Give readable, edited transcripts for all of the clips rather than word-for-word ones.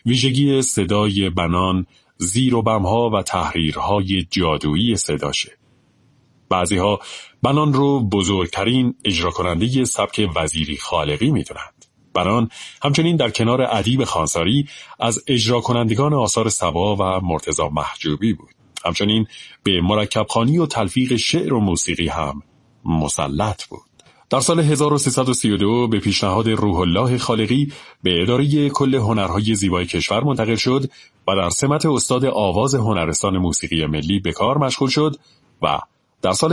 ویژگی صدای بنان زیر و بم‌ها و تحریرهای جادویی صداشه. بعضی‌ها بنان رو بزرگترین اجرا کننده سبک وزیری خالقی می‌دونند. بنان همچنین در کنار ادیب خانساری از اجرا کنندگان آثار صبا و مرتضی محجوبی بود. همچنین به مرکب‌خوانی و تلفیق شعر و موسیقی هم مسلط بود. در سال 1332 به پیشنهاد روح الله خالقی به اداره کل هنرهای زیبای کشور منتقل شد و در سمت استاد آواز هنرستان موسیقی ملی به کار مشغول شد و در سال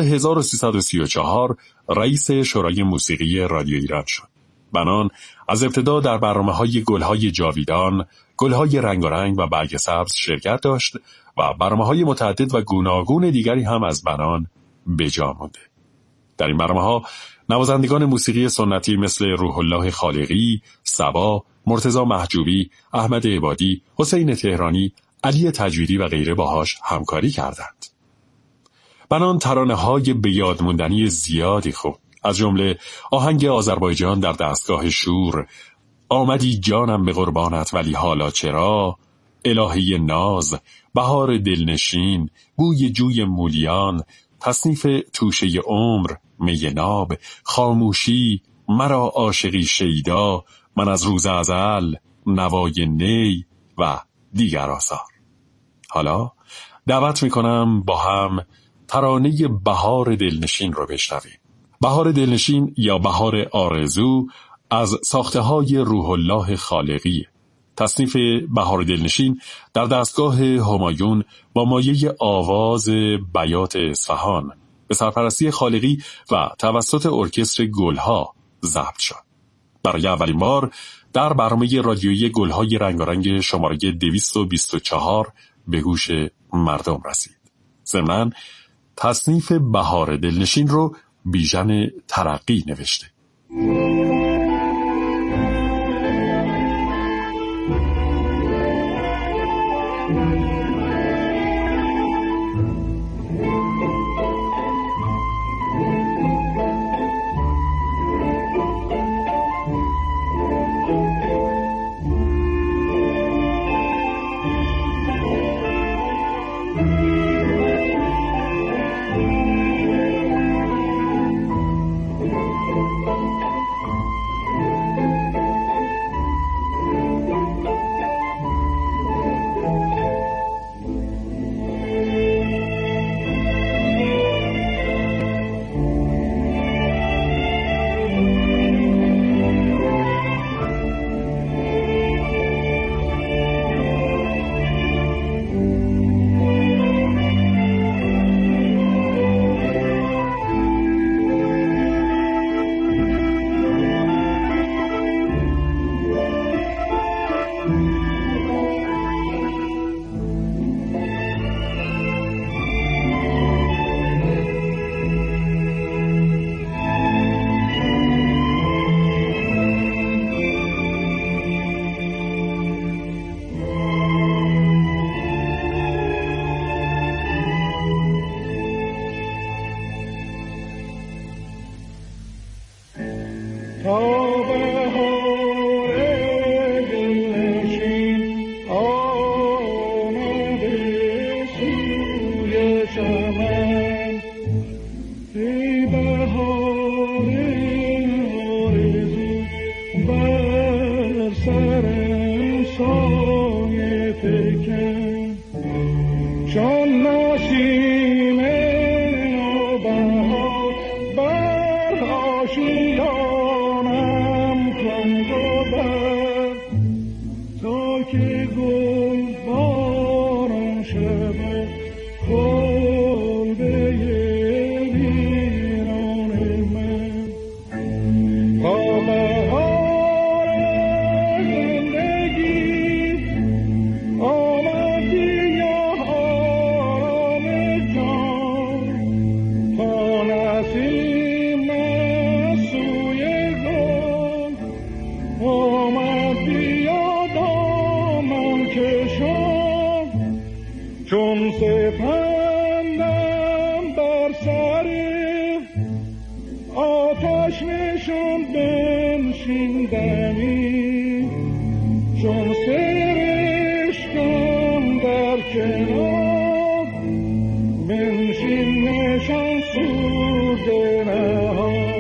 1334 رئیس شورای موسیقی رادیو ایران شد. بنان از ابتدا در برنامه‌های گل‌های جاویدان، گل‌های رنگارنگ و برگ سبز شرکت داشت و برنامه‌های متعدد و گوناگون دیگری هم از بنان به جا مانده. در این برنامه‌ها نوازندگان موسیقی سنتی مثل روح الله خالقی، صبا، مرتضی محجوبی، احمد عبادی، حسین تهرانی، علی تجویدی و غیره باهاش همکاری کردند. بنان ترانه‌های به یاد موندنی زیادی خوند، از جمله آهنگ آذربایجان در دستگاه شور، آمدی جانم به قربانت ولی حالا چرا، الهی ناز، بهار دلنشین، بوی جوی مولیان، تصنیف توشه عمر، می ناب، خاموشی، مرا عاشقی شیدا، من از روز ازل، نوای نی و دیگر آثار. حالا دعوت میکنم با هم ترانه بهار دلنشین رو بشنویم. بهار دلنشین یا بهار آرزو از ساخته‌های روح الله خالقی. تصنیف بهار دلنشین در دستگاه همایون با مایه آواز بیات اصفهان به سرپرستی خالقی و توسط ارکستر گلها ضبط شد. برای اولین بار در برنامه رادیویی گلهای رنگارنگ شماره 224 به گوش مردم رسید. ضمناً تصنیف بهار دلنشین رو بیژن ترقی نوشته. چون سپندم بر سر آتش نشان بنشیندنی چون سر بشکن در کنار بنشین نشان سوز نهان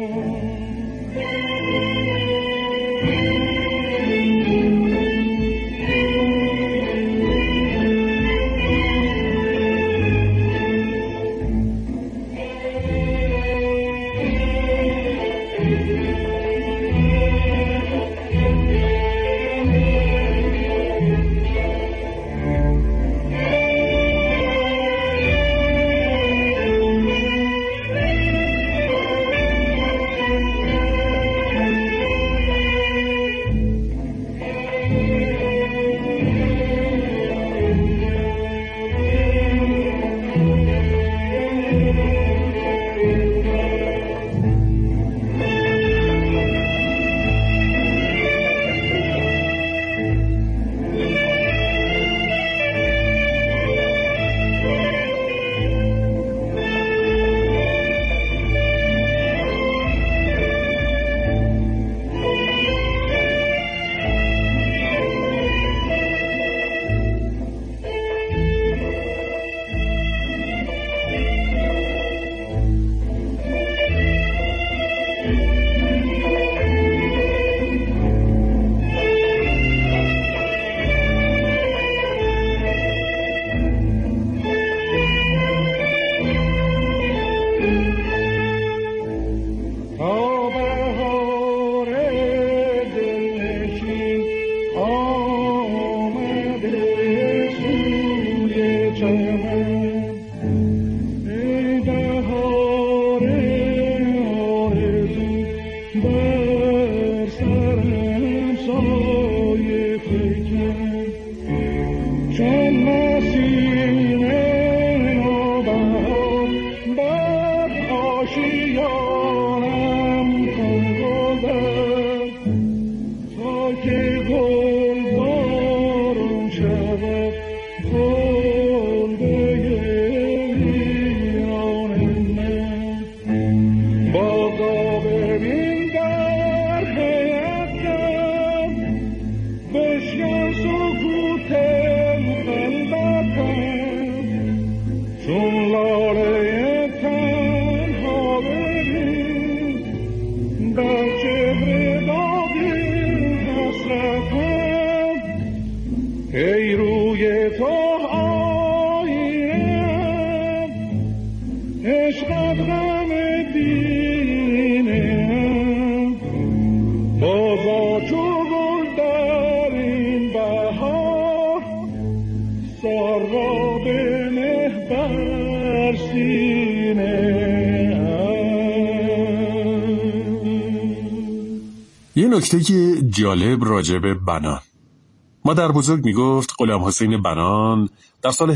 یه نکته جالب راجع به بنان. مادر بزرگ میگفت غلام حسین بنان در سال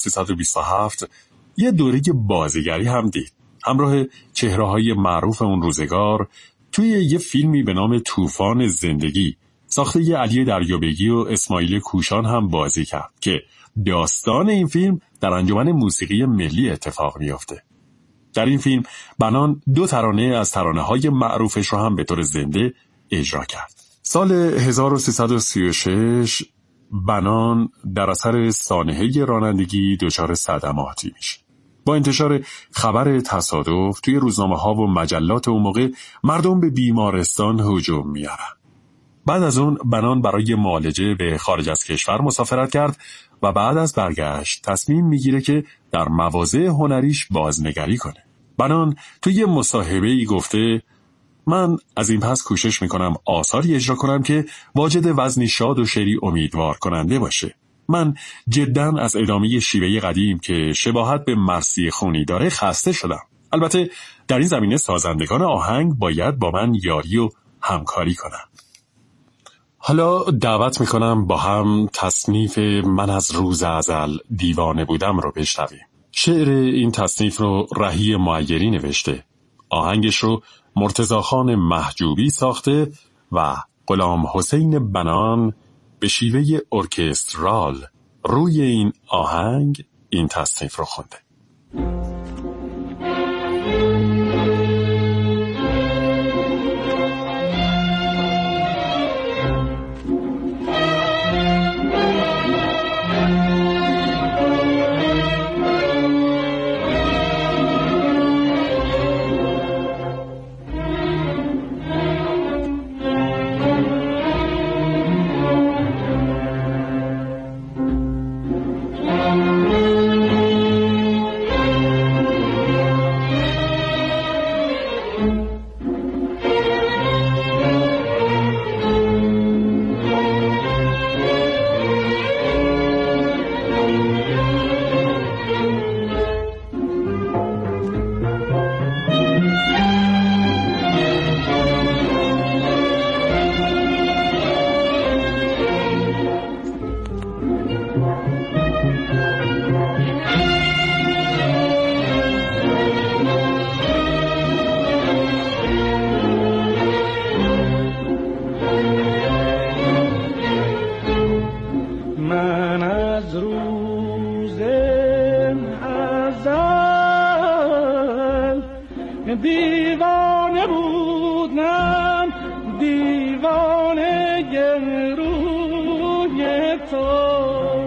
1327 یه دوره بازیگری هم دید. همراه چهره‌های معروف اون روزگار توی یه فیلمی به نام طوفان زندگی ساخته یه علی دریابگی و اسماعیل کوشان هم بازی کرد که داستان این فیلم در انجمن موسیقی ملی اتفاق میفته. در این فیلم بنان 2 ترانه از ترانه‌های معروفش رو هم به طور زنده اجرا کرد. سال 1336 بنان در اثر سانحه رانندگی دچار صدماتی میشه. با انتشار خبر تصادف توی روزنامه‌ها و مجلات اون موقع مردم به بیمارستان هجوم میارن. بعد از اون بنان برای معالجه به خارج از کشور مسافرت کرد و بعد از برگشت تصمیم میگیره که در مواضع هنریش بازنگری کنه. بنان توی مصاحبه‌ای گفته من از این پس کوشش میکنم آثاری اجرا کنم که واجد وزنی شاد و شعری امیدوار کننده باشه. من جداً از ادامه شیوه قدیم که شباهت به مرثیه خونی داره خسته شدم. البته در این زمینه سازندگان آهنگ باید با من یاری و همکاری کنن. حالا دعوت میکنم با هم تصنیف من از روز ازل دیوانه بودم رو بشنویم. شعر این تصنیف رو رهی معیری نوشته. آهنگش رو مرتضی خان محجوبی ساخته و غلام حسین بنان به شیوه ارکسترال روی این آهنگ این تصنیف رو خونده. روز ازل دیوانه بودم، دیوانه روی تو،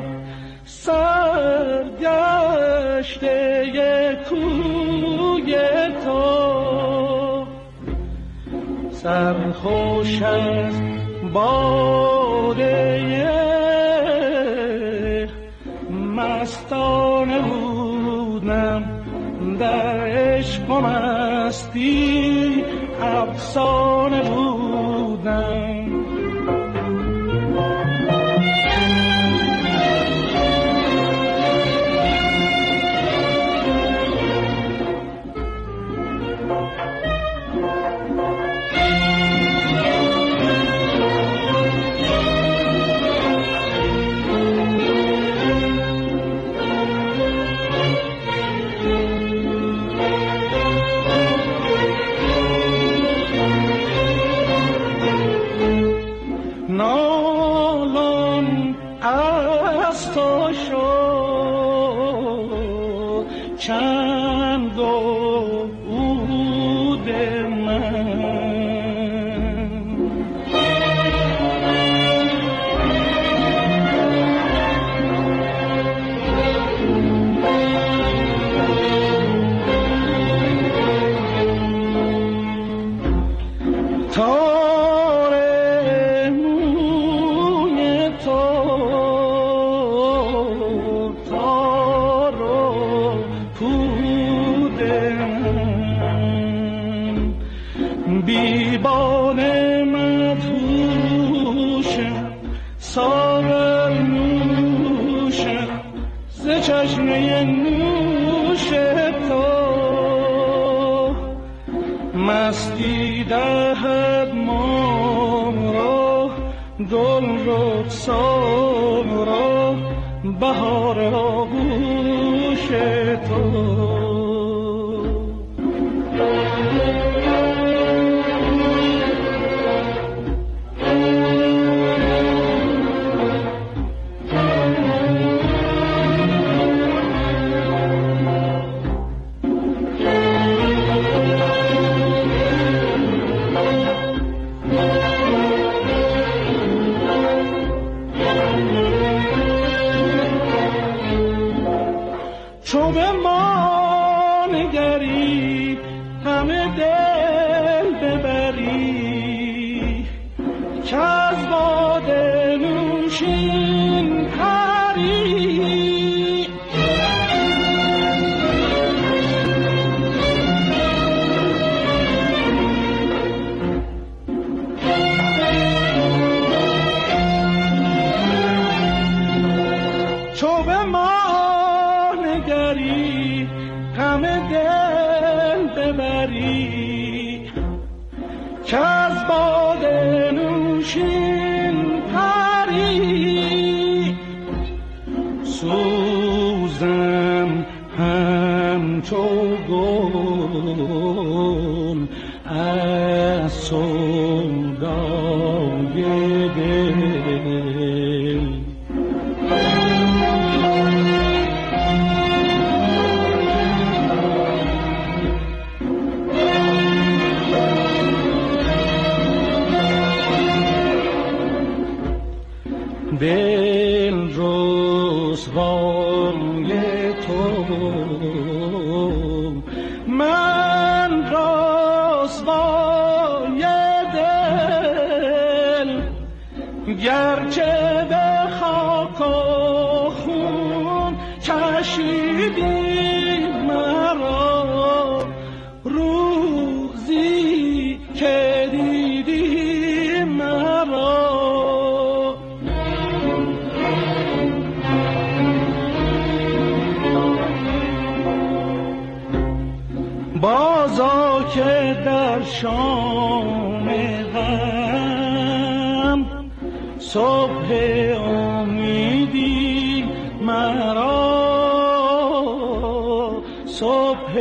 سرگشته کوی تو، سرخوش از باده مستانه بودم، در عشق و مستی افسانه بودم. نالان از تو شد چند عود من، بیبانه مدهوشم، ساغر نوشم ز چشمه نوش تو، مستی دهد مام را، گل رخسار را، بهار آغوش تو. چو به ما نگری همه دل ببری، که از باده نوشین پری، چو به ما نگری همه دل ببری، که از باده نوشین پری، سوزم همچو گل از سودای دل. دل رسوای تو، من رسوای دل، گرچه به خاک و خون کشیدی مرا، روزی که دیدی مرا، بازا که در شام غم صبح امیدی مرا، صبح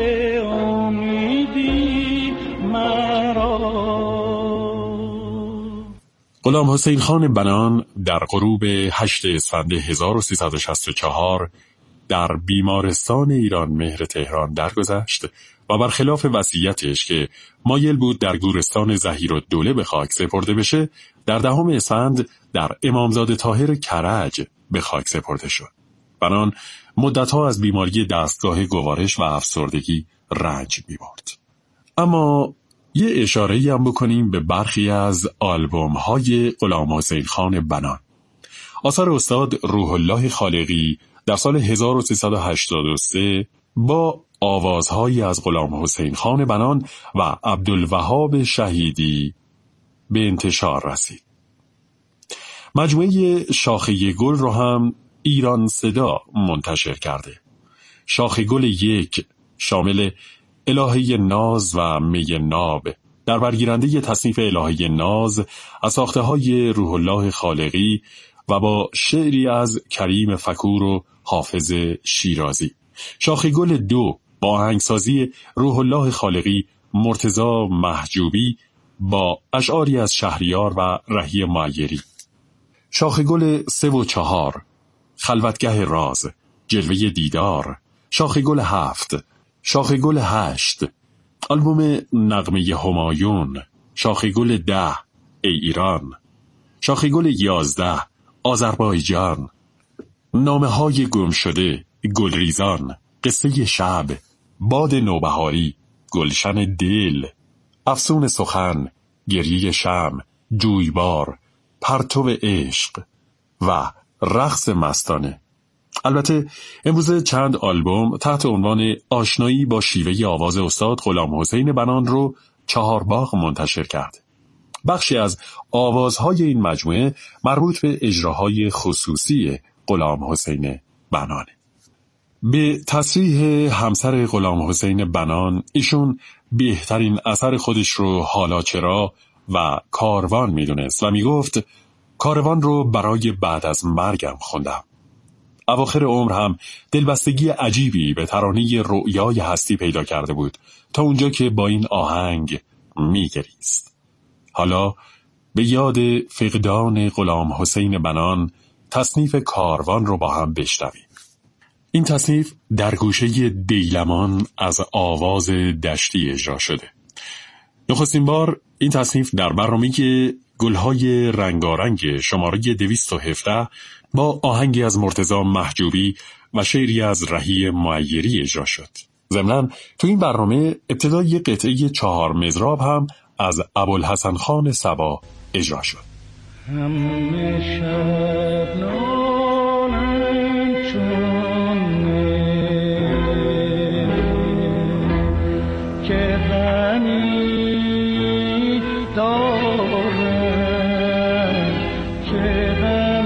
امیدی مرا. غلام حسین خان بنان در غروب 8 اسفند 1364 در بیمارستان ایران مهر تهران درگذشت و برخلاف وصیتش که مایل بود در گورستان ظهیرالدوله به خاک سپرده بشه، در 10 اسفند در امامزاده طاهر کرج به خاک سپرده شد. بنان مدتها از بیماری دستگاه گوارش و افسردگی رنج می‌برد. اما یه اشاره‌ای هم بکنیم به برخی از آلبوم‌های غلام حسین خان بنان. آثار استاد روح الله خالقی در سال 1383 با آوازهایی از غلام حسین خان بنان و عبدالوهاب شهیدی به انتشار رسید. مجموعه شاخه گل رو هم ایران صدا منتشر کرده. شاخه گل 1 شامل الهه ناز و می ناب در برگیرنده تصنیف الهه ناز از ساخته‌های روح الله خالقی و با شعری از کریم فکور و حافظ شیرازی. شاخه گل 2 با آهنگسازی روح الله خالقی، مرتضی محجوبی با اشعاری از شهریار و رهی معیری. شاخه گل 3 و 4 خلوتگه راز، جلوه دیدار. شاخه گل 7 شاخه گل 8 آلبوم نغمه همایون. شاخه گل 10 ای ایران. شاخه گل 11 آذربایجان. نامه های گم شده، گلریزان، قصه شب، باد نوبهاری، گلشن دل، افسون سخن، گریه شمع، جویبار، پرتو عشق و رقص مستانه. البته امروز چند آلبوم تحت عنوان آشنایی با شیوه آواز استاد غلام حسین بنان رو 4 باغ منتشر کرد. بخشی از آوازهای این مجموعه مربوط به اجراهای خصوصی غلام حسین بنانه. به تصریح همسر غلام حسین بنان، ایشون بهترین اثر خودش رو حالا چرا و کاروان میدونست و میگفت کاروان رو برای بعد از مرگم خوندم. اواخر عمر هم دلبستگی عجیبی به ترانه رؤیای هستی پیدا کرده بود تا اونجا که با این آهنگ میگریست. حالا به یاد فقدان غلام حسین بنان تصنیف کاروان رو با هم بشنویم. این تصنیف در گوشه دیلمان از آواز دشتی اجرا شده. نخستین بار این تصنیف در برنامه گلهای رنگارنگ شماره 217 با آهنگی از مرتضی محجوبی و شعری از رهی معیری اجرا شد. ضمناً تو این برنامه ابتدا یک قطعه 4 مضراب هم از ابوالحسن خان صبا اجرا شد. همه شب نالم چونه که غمی دارم که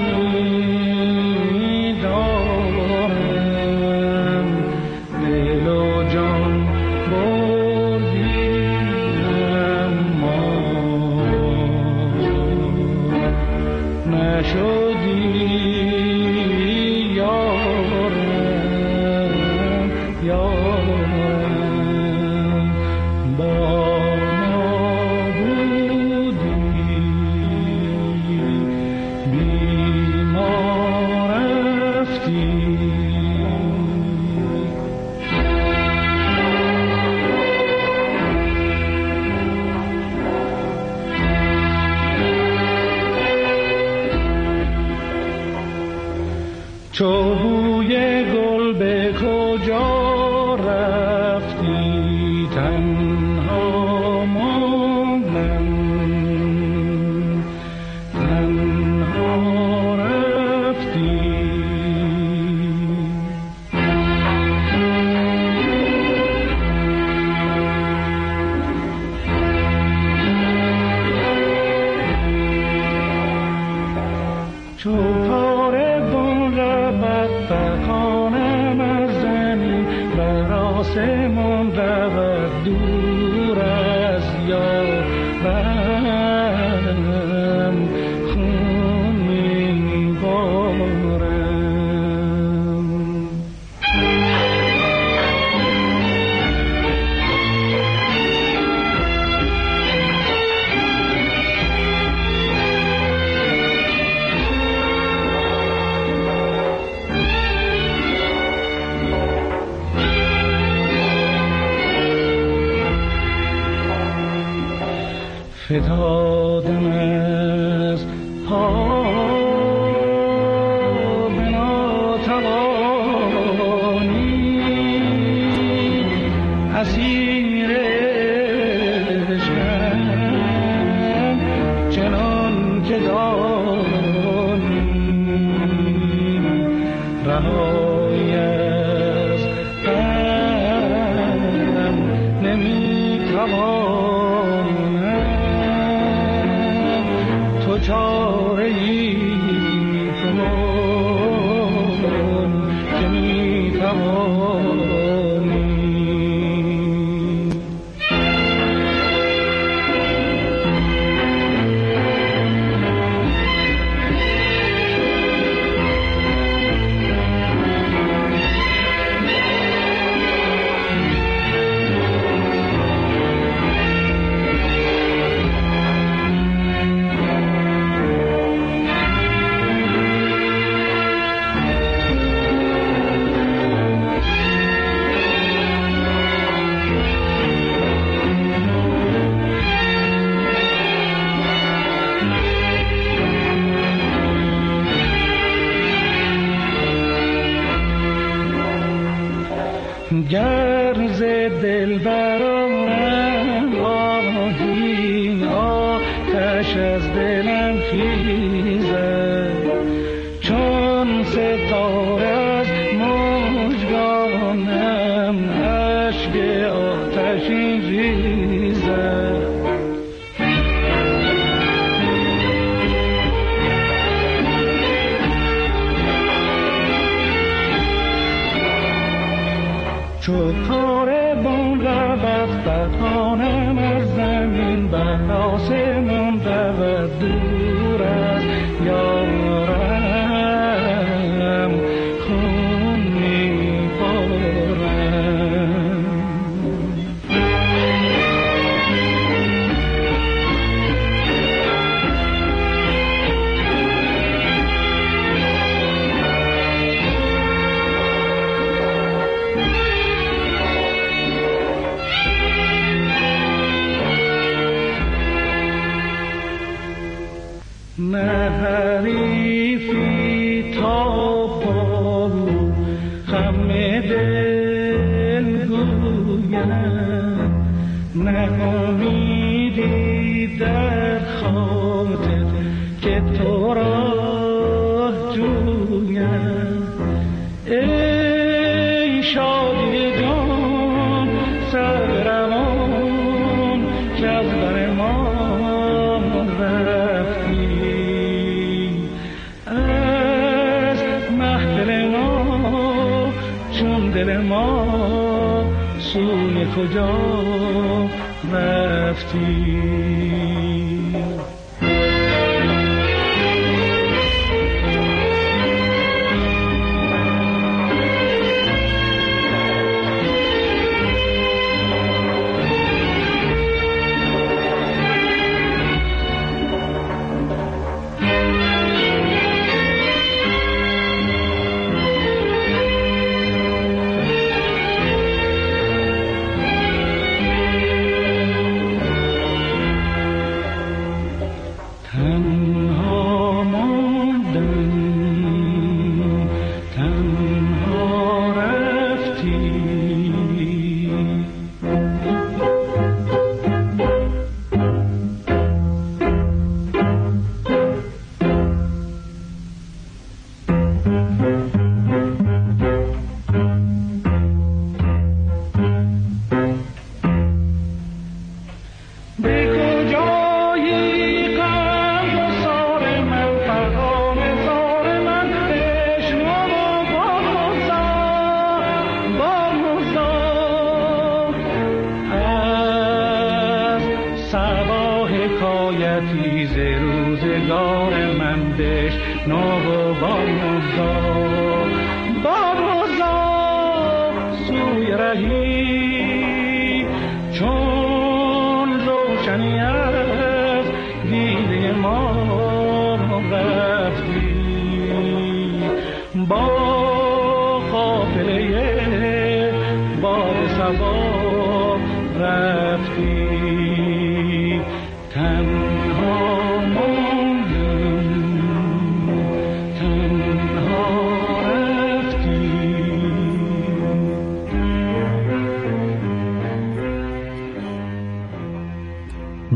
غمی دارم دل و جان بردیم ما نشدی یارم یارم با نابودی بی ما رفتی. چو بوی گل به کجا رفتی تنها ماندم تنها رفتی. چو کاروان رود فکانم از زمین بر آسمان رود دور از یارم خون میبارم. فتادم از پا به ناتوانی، اسیر عشقم چنان که دانی، رهایی از غم نمی‌توانم، تو چاره‌ای کن که می‌توانی. گر ز دلبرم آهی آتش از دلم خیزد، چون ستاره از مژگانم اشک آتشین ریزد. چو کاروان رود بدانم از زمین، بر آسمان رود دور از یارم خون می‌بارم. نه حریفی تا پا خم دل گویم، نه امیدی در خاطر که تو را جویم. ای شادی جان سرروان که از بر ما رفتی، چون دل ما سوی کجا رفتی. رفتی تن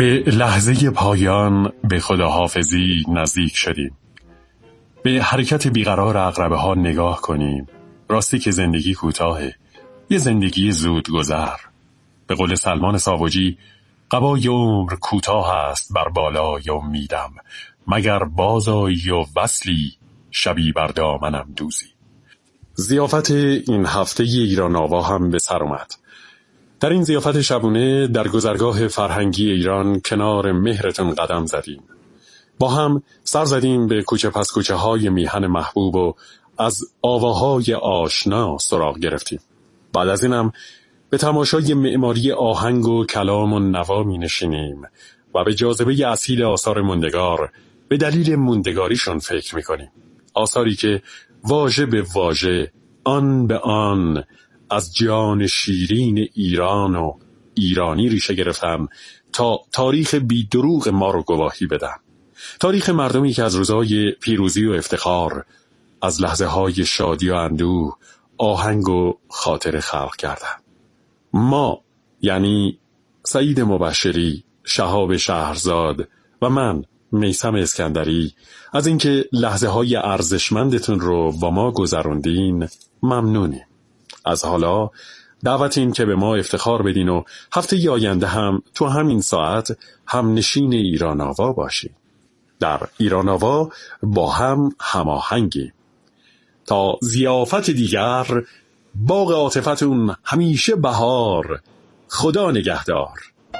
به لحظه پایان به خداحافظی نزدیک شدیم. به حرکت بیقرار عقربه ها نگاه کنیم. راستی که زندگی کوتاهه، یه زندگی زود گذر. به قول سلمان ساوجی، قبای عمر کوتاه است بر بالای امیدم، مگر بازایی و وصلی شبی بر دامنم دوزی. ضیافت این هفته ایران آوا هم به سر اومد. در این ضیافت شبونه در گذرگاه فرهنگی ایران کنار مهرتون قدم زدیم. با هم سر زدیم به کوچه پس کوچه های میهن محبوب و از آواهای آشنا سراغ گرفتیم. بعد از اینم به تماشای معماری آهنگ و کلام و نوا می نشینیم و به جاذبه اصیل آثار موندگار به دلیل موندگاریشون فکر می کنیم. آثاری که واژه به واژه، آن به آن از جان شیرین ایران و ایرانی ریشه گرفتن تا تاریخ بی‌دروغ ما رو گواهی بدن. تاریخ مردمی که از روزهای پیروزی و افتخار، از لحظه های شادی و اندوه، آهنگ و خاطر خلق کردن. ما یعنی سعید مبشری، شهاب شهرزاد و من میثم اسکندری از اینکه لحظه های ارزشمندتون رو با ما گذروندین ممنونیم. از حالا دعوتیم که به ما افتخار بدین و هفته آینده هم تو همین ساعت هم نشین ایران آوا باشین. در ایران آوا با هم هماهنگیم. تا ضیافت دیگر، باغ عاطفتون همیشه بهار. خدا نگهدار.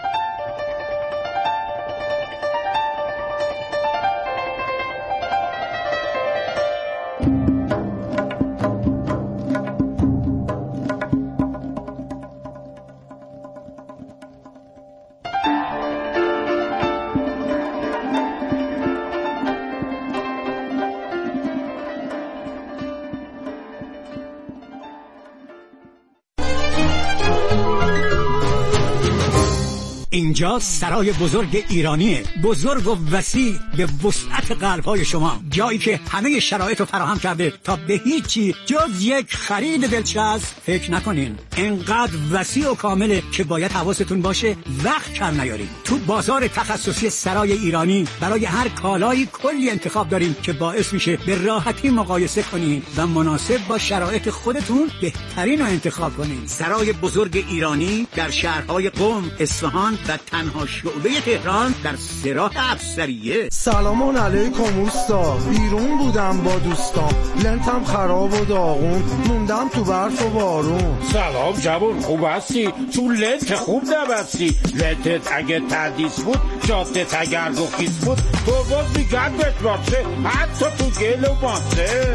اینجا سرای بزرگ ایرانیه، بزرگ و وسیع به وسعت قلب‌های شما، جایی که همه شرایط رو فراهم کرده تا به هیچی جز یک خرید دلچسب فکر نکنین. اینقدر وسیع و کامله که باید حواستون باشه وقت کم نیارین. تو بازار تخصصی سرای ایرانی برای هر کالایی کلی انتخاب داریم که باعث میشه به راحتی مقایسه کنین و مناسب با شرایط خودتون بهترین رو انتخاب کنین. سرای بزرگ ایرانی در شهرهای قم، اصفهان و تنها شعبه تهران در سراح افسریه. سلام علیکم اوستا، بیرون بودم با دوستام، لنتم خراب و داغون، موندم تو برف و بارون. سلام جوون، خوب هستی؟ تو لنت خوب نبستی. لنتت اگه تردیس بود، جادت اگر گفیز بود، تو باز میگردت باشه، حتی تو گل و ماسه.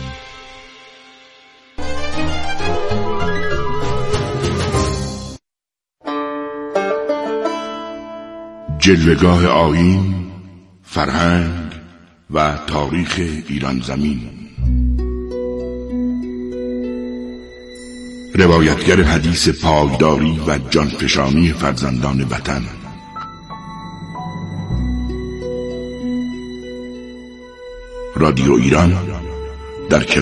جلوه‌گاه آیین، فرهنگ و تاریخ ایران زمین. روایتگر حدیث پایداری و جانفشانی فرزندان وطن. رادیو ایران در